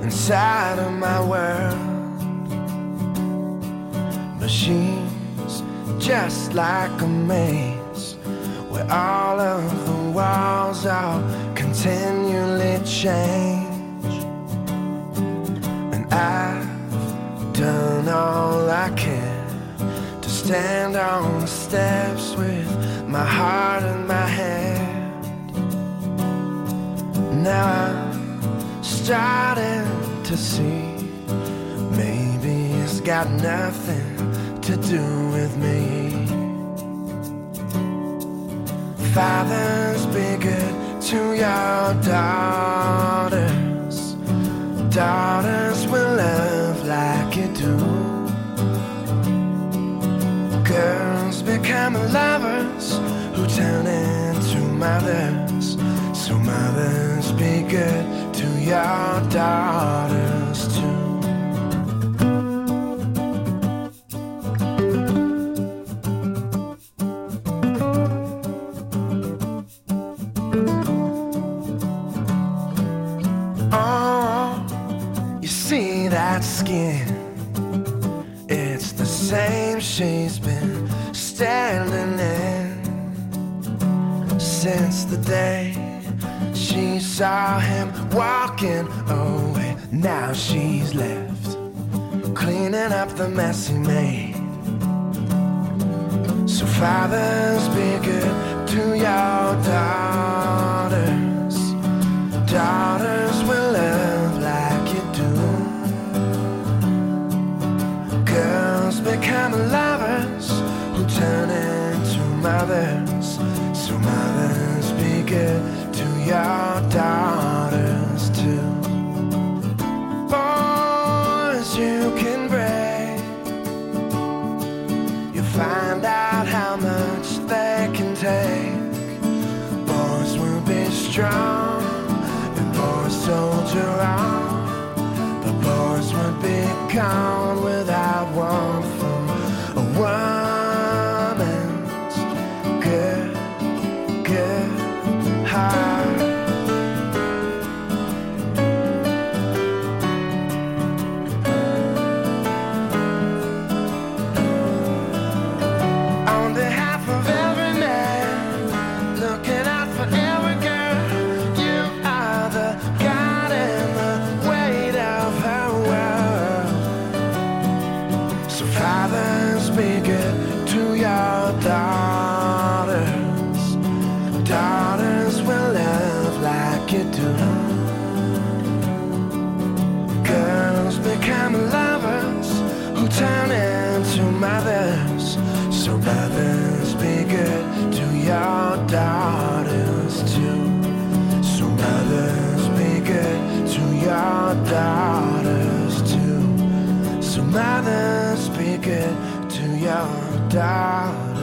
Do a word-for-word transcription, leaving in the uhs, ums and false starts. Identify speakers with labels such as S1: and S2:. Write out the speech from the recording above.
S1: inside of my world. But she's just like a maze where all of the walls are continually change. And I've done all I can to stand on the steps with my heart in my hand. Now I'm starting to see maybe it's got nothing to do with me. Fathers, be good to your daughters. Daughters will love like you do. Girls become lovers who turn into mothers. So mothers, be good to your daughters too. See that skin, it's the same she's been standing in since the day she saw him walking away. Now she's left cleaning up the mess he made. So fathers, be good to your daughters. Daughters will love like you do. Girls become lovers who turn into mothers. So mothers, be good to your daughters too. Boys, you can break. You'll find out how much they can take. Boys will be strong and boys soldier on. But boys would be gone without warmth from a woman's good, good heart. On behalf of every man, looking out for every girl, you are the God and the weight of her world. So fathers, be good to your daughters. Daughters will love like you do. Girls become lovers who turn into mothers. So mothers, be good to your daughters too. So mothers, be good to your daughters too. So mothers, be good to your daughters.